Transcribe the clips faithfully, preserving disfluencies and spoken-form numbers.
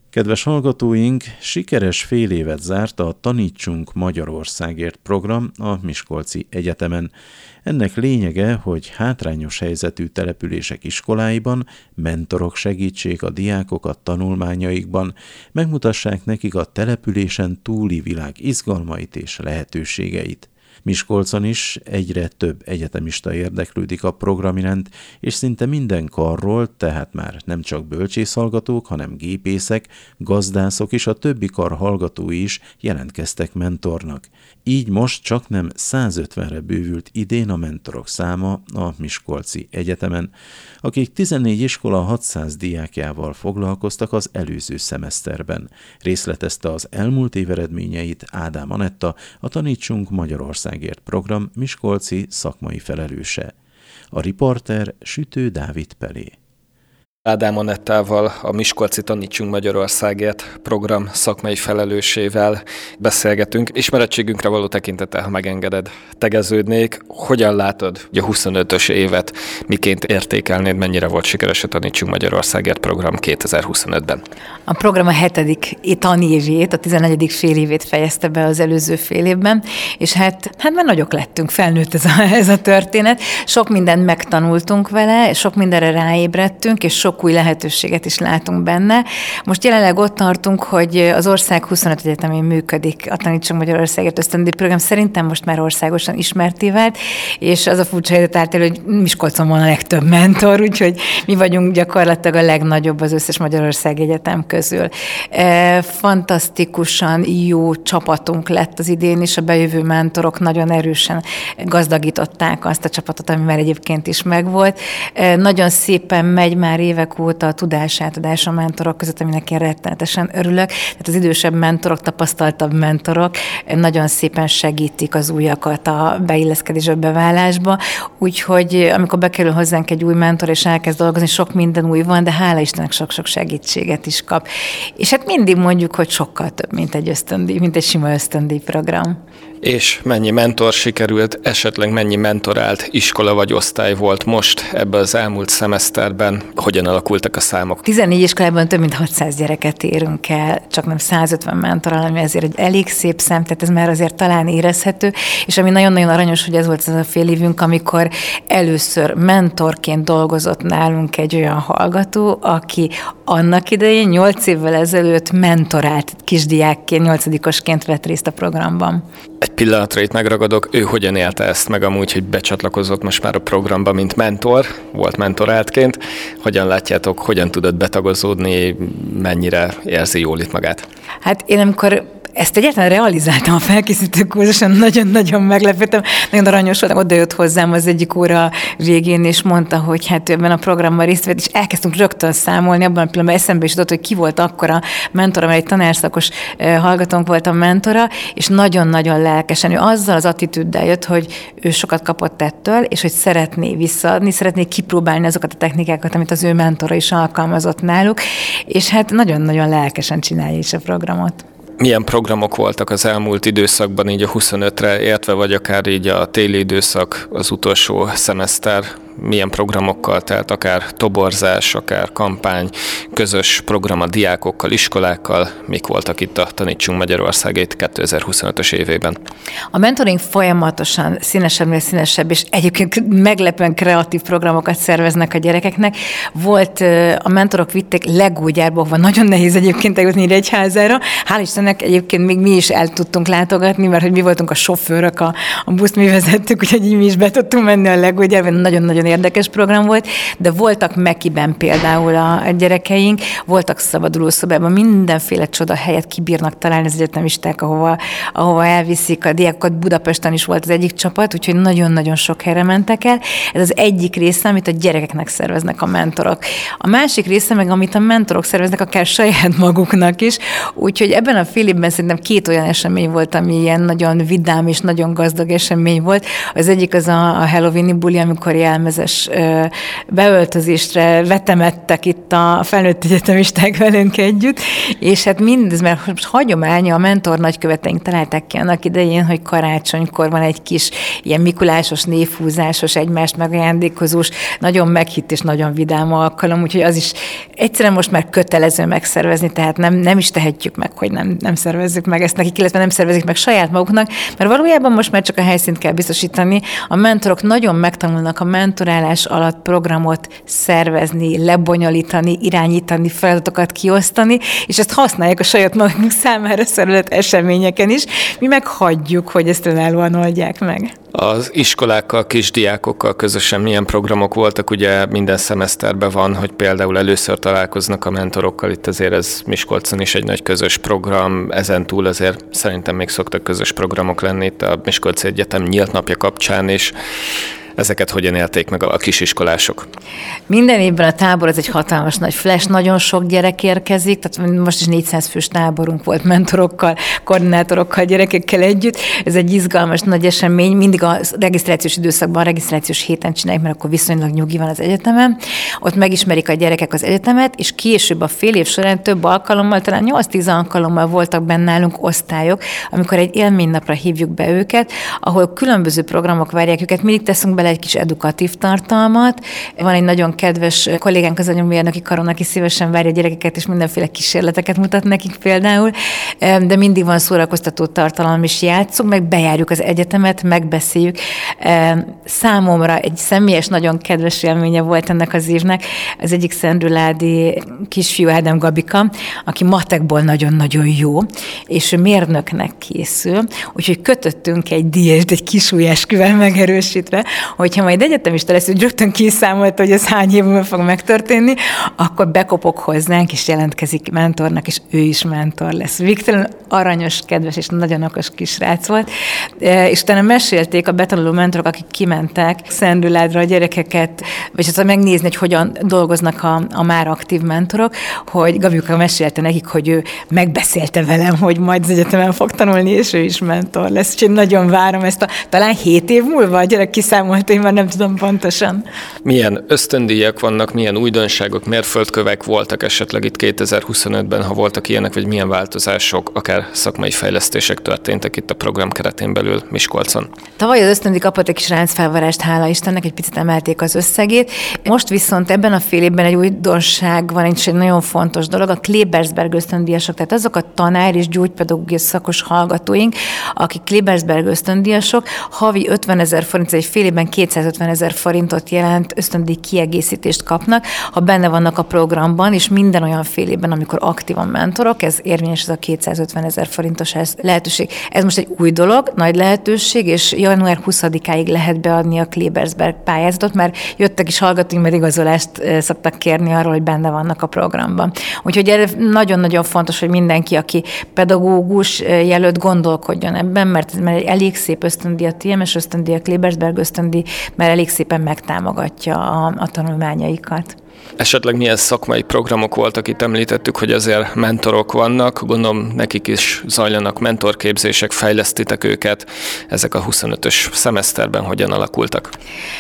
Kedves hallgatóink, sikeres fél évet zárt a Tanítsunk Magyarországért program a Miskolci Egyetemen. Ennek lényege, hogy hátrányos helyzetű települések iskoláiban mentorok segítsék a diákokat tanulmányaikban, megmutassák nekik a településen túli világ izgalmait és lehetőségeit. Miskolcon is egyre több egyetemista érdeklődik a program iránt, és szinte minden karról, tehát már nem csak bölcsészhallgatók, hanem gépészek, gazdászok és a többi kar hallgatói is jelentkeztek mentornak. Így most csaknem százötvenre bővült idén a mentorok száma a Miskolci Egyetemen, akik tizennégy iskola hatszáz diákjával foglalkoztak az előző szemeszterben. Részletezte az elmúlt év eredményeit Ádám Anetta, a Tanítsunk Magyarországért program miskolci szakmai felelőse. A riporter Sütő Dávid Pelé. Ádám Anettával, a Miskolci Tanítsunk Magyarországért program szakmai felelősével beszélgetünk. Ismerettségünkre való tekintettel, ha megengeded, tegeződnék. Hogyan látod a huszonötös évet, miként értékelnéd, mennyire volt sikeres a Tanítsunk Magyarországért program kétezer-huszonötben? A program a hetedik tanévét, a tizennegyedik fél évét fejezte be az előző fél évben, és hát, hát már nagyok lettünk, felnőtt ez a, ez a történet. Sok mindent megtanultunk vele, sok mindenre ráébredtünk, és sok új lehetőséget is látunk benne. Most jelenleg ott tartunk, hogy az ország huszonöt egyetemén működik a Tanítsunk Magyarországért ösztöndíj program. Szerintem most már országosan ismerté vált, és az a furcsa helyzet állt elő, hogy Miskolcon van a legtöbb mentor, úgyhogy mi vagyunk gyakorlatilag a legnagyobb az összes Magyarország egyetem közül. Fantasztikusan jó csapatunk lett az idén, és a bejövő mentorok nagyon erősen gazdagították azt a csapatot, ami már egyébként is megvolt. Nagyon szépen megy már évek óta a tudásátadás a mentorok között, aminek én rettenetesen örülök. Tehát az idősebb mentorok, tapasztaltabb mentorok nagyon szépen segítik az újakat a beilleszkedésbe, beválásba. Úgyhogy amikor bekerül hozzánk egy új mentor, és elkezd dolgozni, sok minden új van, de hála Istennek sok-sok segítséget is kap. És hát mindig mondjuk, hogy sokkal több, mint egy ösztöndíj, mint egy sima ösztöndíj program. És mennyi mentor sikerült, esetleg mennyi mentorált iskola vagy osztály volt most ebben az elmúlt szemeszterben? Hogyan alakultak a számok? tizennégy iskolában több mint hatszáz gyereket érünk el, csak nem százötven mentorral, ami azért egy elég szép szám, tehát ez már azért talán érezhető, és ami nagyon-nagyon aranyos, hogy ez volt az a fél évünk, amikor először mentorként dolgozott nálunk egy olyan hallgató, aki annak idején nyolc évvel ezelőtt mentorált kisdiákként, nyolcadikosként vett részt a programban. Egy pillanatra itt megragadok, ő hogyan élte ezt meg amúgy, hogy becsatlakozott most már a programba, mint mentor, volt mentoráltként. Hogyan látjátok, hogyan tudod betagozódni, mennyire érzi jól itt magát? Hát én amikor ezt egyáltalán realizáltam a felkészítő kurzuson, nagyon-nagyon meglepődtem. Nagyon aranyos voltam, oda jött hozzám az egyik óra végén, és mondta, hogy hát ebben a programban részt vett, és elkezdtünk rögtön számolni, abban a pillanatban eszembe is jutott, hogy ki volt akkor a mentora, mert egy tanárszakos hallgatónk volt a mentora, és nagyon-nagyon lelkesen, ő azzal az attitűddel jött, hogy ő sokat kapott ettől, és hogy szeretné visszaadni, szeretné kipróbálni azokat a technikákat, amit az ő mentora is alkalmazott náluk, és hát nagyon-nagyon lelkesen csinálja is a programot. Milyen programok voltak az elmúlt időszakban, így a huszonötre, értve vagy akár így a téli időszak, az utolsó szemeszter, milyen programokkal telt, akár toborzás, akár kampány, közös program a diákokkal, iskolákkal, mik voltak itt a Tanítsunk Magyarországért kétezer-huszonötös évében? A mentoring folyamatosan színesebbnél színesebb, és egyébként meglepően kreatív programokat szerveznek a gyerekeknek. Volt, a mentorok vitték legógyárba, van nagyon nehéz egyébként eljutni Nyíregyházára. Hál' Istennek egyébként még mi is el tudtunk látogatni, mert hogy mi voltunk a sofőrök, a, a buszt mi vezettük, úgyhogy így mi is be tudtunk menni a legógyárba, nagyon-nagyon érdekes program volt, de voltak Mekiben például a, a gyerekeink, voltak szabadulószobában, mindenféle csoda helyet kibírnak találni az egyetemisták, ahova, ahova elviszik a diákokat. Budapesten is volt az egyik csapat, úgyhogy nagyon-nagyon sok helyre mentek el. Ez az egyik része, amit a gyerekeknek szerveznek a mentorok. A másik része meg, amit a mentorok szerveznek akár saját maguknak is, úgyhogy ebben a fél évben szerintem két olyan esemény volt, ami ilyen nagyon vidám és nagyon gazdag esemény volt. Az egyik az a, a Halloweeni buli, amikor jelmezes beöltözésre vetemettek itt a felnőtt egyetemisták velünk együtt, és hát mindez, mert most hagyománya, a mentor nagyköveteink találták ki annak idején, hogy karácsonykor van egy kis ilyen mikulásos, névhúzásos, egymást megajándékozós, nagyon meghitt és nagyon vidám alkalom, úgyhogy az is egyszerűen most már kötelező megszervezni, tehát nem, nem is tehetjük meg, hogy nem, nem szervezzük meg ezt nekik, illetve nem szervezik meg saját maguknak, mert valójában most már csak a helyszínt kell biztosítani. A mentorok nagyon megtanulnak a mentorálás alatt programot szervezni, lebonyolítani, irányítani, feladatokat kiosztani, és ezt használják a saját maguk számára szervezett eseményeken is. Mi meg hagyjuk, hogy ezt önállóan oldják meg. Az iskolákkal, kisdiákokkal közösen milyen programok voltak? Ugye minden szemeszterben van, hogy például először találkoznak a mentorokkal, itt azért ez Miskolcon is egy nagy közös program, ezen túl azért szerintem még szoktak közös programok lenni itt a Miskolci Egyetem nyílt napja kapcsán, és ezeket hogyan élték meg a kisiskolások? Minden évben a tábor az egy hatalmas nagy flash, nagyon sok gyerek érkezik, tehát most is négyszáz fős táborunk volt mentorokkal, koordinátorokkal, gyerekekkel együtt. Ez egy izgalmas nagy esemény, mindig a regisztrációs időszakban, a regisztrációs héten csinálják, mert akkor viszonylag nyugi van az egyetemen. Ott megismerik a gyerekek az egyetemet, és később a fél év során több alkalommal, talán nyolc-tíz alkalommal voltak benne nálunk osztályok, amikor egy élménynapra hívjuk be őket, ahol különböző programok várják őket, mindig teszünk bele egy kis edukatív tartalmat. Van egy nagyon kedves kollégánk az anyamérnöki karon, aki szívesen várja a gyerekeket, és mindenféle kísérleteket mutat nekik például, de mindig van szórakoztató tartalom, és játszunk, meg bejárjuk az egyetemet, megbeszéljük. Számomra egy személyes, nagyon kedves élménye volt ennek az évnek. Az egyik szendrőládi kisfiú Ádám Gabika, aki matekból nagyon-nagyon jó, és mérnöknek készül, úgyhogy kötöttünk egy díjast, egy kisúlyesküvel megerősítve, hogyha majd egyetemista lesz, hogy rögtön kiszámolta, hogy ez hány évben fog megtörténni, akkor bekopog hozzánk, és jelentkezik mentornak, és ő is mentor lesz. Végtelen aranyos, kedves és nagyon okos kisrác volt. És utána mesélték a betanuló mentorok, akik kimentek Szendrőládra a gyerekeket, vagy azt megnézni, hogy hogyan dolgoznak a, a már aktív mentorok, hogy Gabika mesélte nekik, hogy ő megbeszélte velem, hogy majd az egyetemen fog tanulni, és ő is mentor lesz. Úgyhogy nagyon várom ezt a talán hét év múlva a gyerek kiszámolt, én már nem tudom pontosan. Milyen ösztöndíjak vannak, milyen újdonságok, mérföldkövek voltak esetleg itt kétezer-huszonötben, ha voltak ilyenek, vagy milyen változások, akár szakmai fejlesztések történtek itt a program keretén belül Miskolcon? Tavaly az ösztöndíj kapott egy kis ráncfelvarást, hála Istennek, egy picit emelték az összegét. Most viszont ebben a fél évben egy újdonság van, és egy nagyon fontos dolog, a Klebersberg ösztöndíjasok, tehát azok a tanár és gyógypedagógiai szakos hallgatóink, akik Klebersberg ösztöndíjasok, havi ötvenezer forint, egy fél évben kétszázötvenezer forintot jelent ösztöndíj kiegészítést kapnak, ha benne vannak a programban, és minden olyan fél évben, amikor aktívan mentorok, ez érvényes, ez a kétszázötvenezer forintos lehetőség. Ez most egy új dolog, nagy lehetőség, és január huszadikáig lehet beadni a Klebersberg pályázatot, mert jöttek is hallgatóink, mert igazolást szoktak kérni arról, hogy benne vannak a programban. Úgyhogy ez nagyon-nagyon fontos, hogy mindenki, aki pedagógus jelölt, gondolkodjon ebben, mert ez már egy elég szép ösztöndíj, a té em es ösztöndíj, a Klebersberg ösztöndíj, mert elég szépen megtámogatja a, a tanulmányaikat. Esetleg milyen szakmai programok voltak, itt említettük, hogy azért mentorok vannak, gondolom nekik is zajlanak mentorképzések, fejlesztitek őket, ezek a huszonötös szemeszterben hogyan alakultak?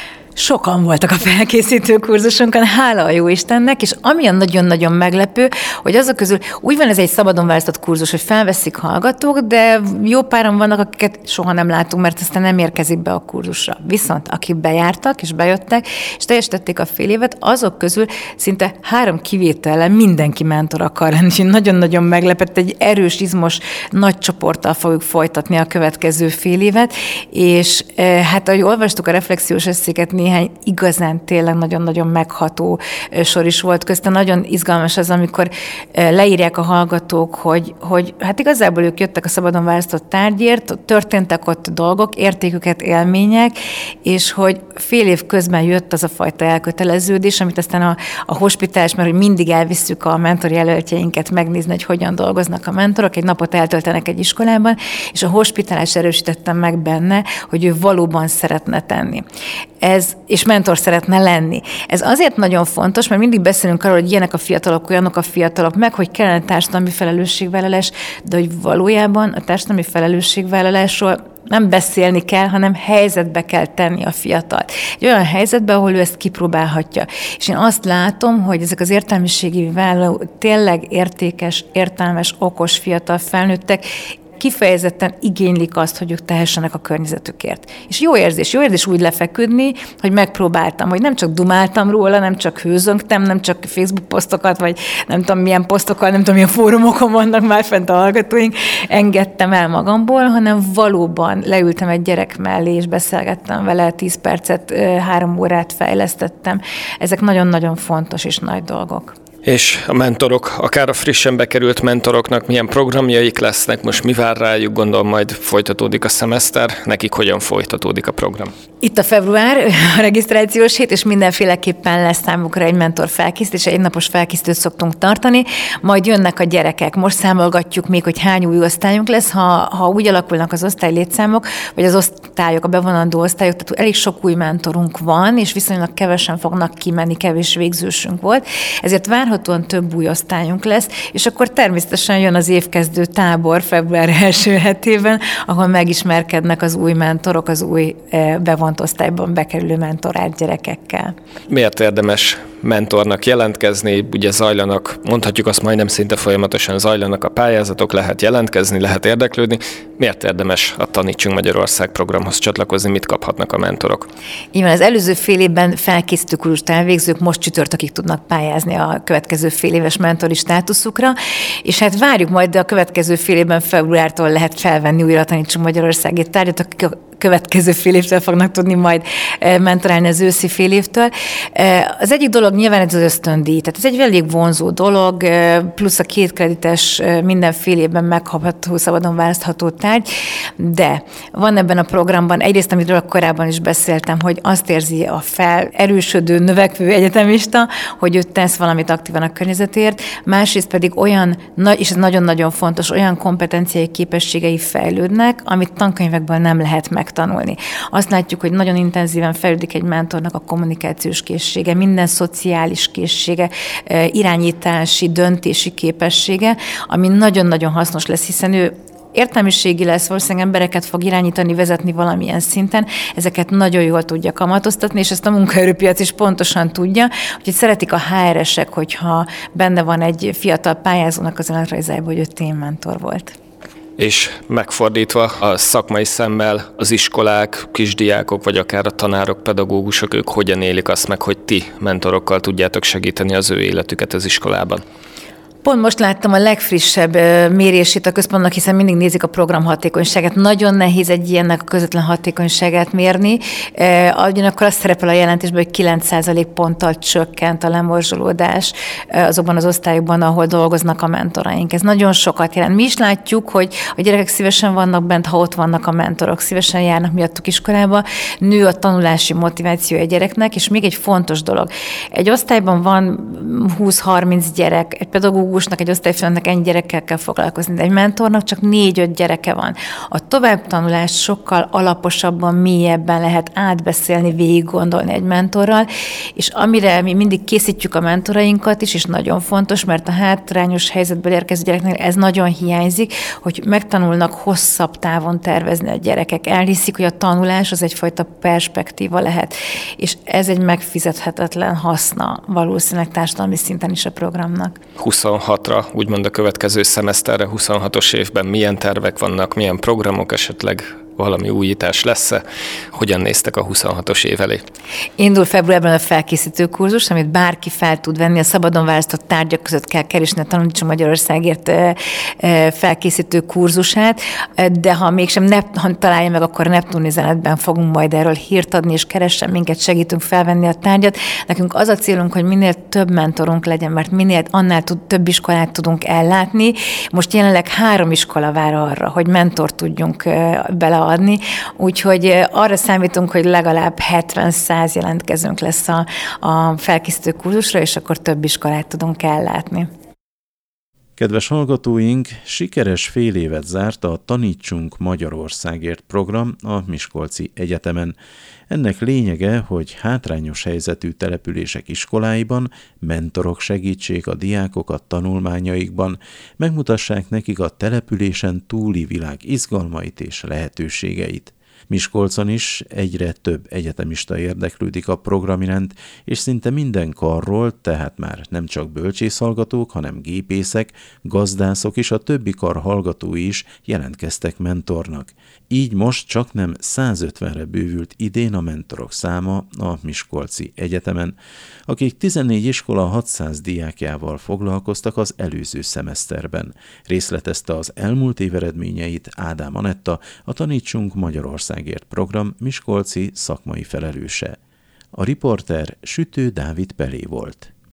Sokan voltak a felkészítő kurzusunkon, hála a jó Istennek, és amilyen nagyon-nagyon meglepő, hogy azok közül úgy van, ez egy szabadon választott kurzus, hogy felveszik hallgatók, de jó páran vannak, akiket soha nem látunk, mert aztán nem érkezik be a kurzusra. Viszont akik bejártak és bejöttek, és teljesítették a fél évet, azok közül szinte három kivétellel mindenki mentor akar lenni, és nagyon-nagyon meglepett, egy erős, izmos, nagy csoporttal fogjuk folytatni a következő fél évet, és hát ahogy olvastuk a reflexiós eszéket, néhány igazán tényleg nagyon-nagyon megható sor is volt közte. Nagyon izgalmas az, amikor leírják a hallgatók, hogy, hogy hát igazából ők jöttek a szabadon választott tárgyért, történtek ott dolgok, értéküket, élmények, és hogy fél év közben jött az a fajta elköteleződés, amit aztán a, a hospitálás, mert hogy mindig elvisszük a mentor jelöltjeinket megnézni, hogy hogyan dolgoznak a mentorok, egy napot eltöltenek egy iskolában, és a hospitálás erősítettem meg benne, hogy ő valóban szeretne tenni. Ez, és mentor szeretne lenni. Ez azért nagyon fontos, mert mindig beszélünk arról, hogy ilyenek a fiatalok, olyanok a fiatalok, meg hogy kellene társadalmi felelősségvállalás, de hogy valójában a társadalmi felelősségvállalásról nem beszélni kell, hanem helyzetbe kell tenni a fiatalt. Egy olyan helyzetbe, ahol ő ezt kipróbálhatja. És én azt látom, hogy ezek az értelmiségi vállaló tényleg értékes, értelmes, okos fiatal felnőttek kifejezetten igénylik azt, hogy ők tehessenek a környezetükért. És jó érzés, jó érzés úgy lefeküdni, hogy megpróbáltam, hogy nem csak dumáltam róla, nem csak hőzöngtem, nem csak Facebook posztokat, vagy nem tudom milyen posztokkal, nem tudom milyen fórumokon vannak már fent a hallgatóink, engedtem el magamból, hanem valóban leültem egy gyerek mellé, és beszélgettem vele, tíz percet, három órát fejlesztettem. Ezek nagyon-nagyon fontos és nagy dolgok. És a mentorok, akár a frissen bekerült mentoroknak milyen programjaik lesznek, most mi vár rájuk, gondolom majd folytatódik a szemeszter, nekik hogyan folytatódik a program? Itt a február, a regisztrációs hét, és mindenféleképpen lesz számukra egy mentor felkészítés, egy napos felkészítőt szoktunk tartani, majd jönnek a gyerekek. Most számolgatjuk még, hogy hány új osztályunk lesz, ha, ha úgy alakulnak az osztály létszámok, vagy az osztályok, a bevonandó osztályok, tehát elég sok új mentorunk van, és viszonylag kevesen fognak kimenni, kevés végzősünk volt, ezért várhatóan több új osztályunk lesz, és akkor természetesen jön az évkezdő tábor február első hetében, ahol megismerkednek az új mentorok, az új bevonandó osztályban bekerülő mentorált gyerekekkel. Miért érdemes mentornak jelentkezni? Ugye zajlanak, mondhatjuk azt majdnem szinte folyamatosan zajlanak a pályázatok, lehet jelentkezni, lehet érdeklődni. Miért érdemes a Tanítsunk Magyarország programhoz csatlakozni? Mit kaphatnak a mentorok? Így van, az előző fél évben felkészítő kurzust elvégzők most csütörtökig tudnak pályázni a következő fél éves mentori státuszukra, és hát várjuk majd, de a következő fél évben februártól lehet felvenni újra a Tanítsunk Magyarországért tárgyat, akik a következő fél évtől fognak tudni majd mentorálni az őszi fél évtől. Az egyik dolog nyilván ez az ösztöndíj, tehát ez egy elég vonzó dolog, plusz a két kredites minden fél évben megkapható, szabadon választható tárgy, de van ebben a programban egyrészt, amiről korábban is beszéltem, hogy azt érzi a fel erősödő, növekvő egyetemista, hogy ő tesz valamit aktívan a környezetért, másrészt pedig olyan, és ez nagyon-nagyon fontos, olyan kompetenciai képességei fejlődnek, amit tankönyvekből nem lehet meg tanulni. Azt látjuk, hogy nagyon intenzíven fejlődik egy mentornak a kommunikációs készsége, minden szociális készsége, irányítási, döntési képessége, ami nagyon-nagyon hasznos lesz, hiszen ő értelmiségi lesz, valószínűleg embereket fog irányítani, vezetni valamilyen szinten, ezeket nagyon jól tudja kamatoztatni, és ezt a munkaerőpiac is pontosan tudja, úgyhogy szeretik a há er esek, hogyha benne van egy fiatal pályázónak az önéletrajzájában, hogy ő témmentor volt. És megfordítva a szakmai szemmel az iskolák, kisdiákok, vagy akár a tanárok, pedagógusok, ők hogyan élik azt meg, hogy ti mentorokkal tudjátok segíteni az ő életüket az iskolában? Pont most láttam a legfrissebb mérését a központnak, hiszen mindig nézik a program hatékonyságát. Nagyon nehéz egy ilyennek a közvetlen hatékonyságát mérni. Ugyanakkor azt szerepel a jelentésben, hogy kilenc százalék ponttal csökkent a lemorzsolódás azokban az osztályokban, ahol dolgoznak a mentoraink. Ez nagyon sokat jelent. Mi is látjuk, hogy a gyerekek szívesen vannak bent, ha ott vannak a mentorok, szívesen járnak miattuk iskolába, nő a tanulási motiváció egy gyereknek, és még egy fontos dolog. Egy osztályban van húsz-harminc gyerek, egy pedagógus egy osztályfőnöknek ennyi gyerekkel kell foglalkozni, de egy mentornak csak négy-öt gyereke van. A továbbtanulást sokkal alaposabban, mélyebben lehet átbeszélni, végig gondolni egy mentorral, és amire mi mindig készítjük a mentorainkat is, és nagyon fontos, mert a hátrányos helyzetből érkező gyereknek ez nagyon hiányzik, hogy megtanulnak hosszabb távon tervezni a gyerekek. Elhiszik, hogy a tanulás az egyfajta perspektíva lehet, és ez egy megfizethetetlen haszna valószínűleg társadalmi szinten is a programnak. huszonhatra, úgymond a következő szemeszterre, huszonhatos évben milyen tervek vannak, milyen programok, esetleg valami újítás lesz-e? Hogyan néztek a huszonhatos év elé? Indul februárban a felkészítő kurzus, amit bárki fel tud venni, a szabadon választott tárgyak között kell keresni a Tanítsunk Magyarországért felkészítő kurzusát, de ha mégsem ne, ha találja meg, akkor a Neptun üzenetben fogunk majd erről hírt adni, és keressen minket, segítünk felvenni a tárgyat. Nekünk az a célunk, hogy minél több mentorunk legyen, mert minél annál tud, több iskolát tudunk ellátni. Most jelenleg három iskola vár arra, hogy mentort tudjunk bele adni, úgyhogy arra számítunk, hogy legalább hetven-száz jelentkezőnk lesz a, a felkészítő kurzusra, és akkor több iskolát tudunk ellátni. Kedves hallgatóink, sikeres fél évet zárt a Tanítsunk Magyarországért program a Miskolci Egyetemen. Ennek lényege, hogy hátrányos helyzetű települések iskoláiban mentorok segítsék a diákokat tanulmányaikban, megmutassák nekik a településen túli világ izgalmait és lehetőségeit. Miskolcon is egyre több egyetemista érdeklődik a program iránt, és szinte minden karról, tehát már nem csak bölcsészhallgatók, hanem gépészek, gazdászok és a többi kar hallgatói is jelentkeztek mentornak. Így most csaknem százötvenre bővült idén a mentorok száma a Miskolci Egyetemen, akik tizennégy iskola hatszáz diákjával foglalkoztak az előző szemeszterben. Részletezte az elmúlt év eredményeit Ádám Anetta, a Tanítsunk Magyarországért program miskolci szakmai felelőse. A riporter Sütő Dávid Pelé volt.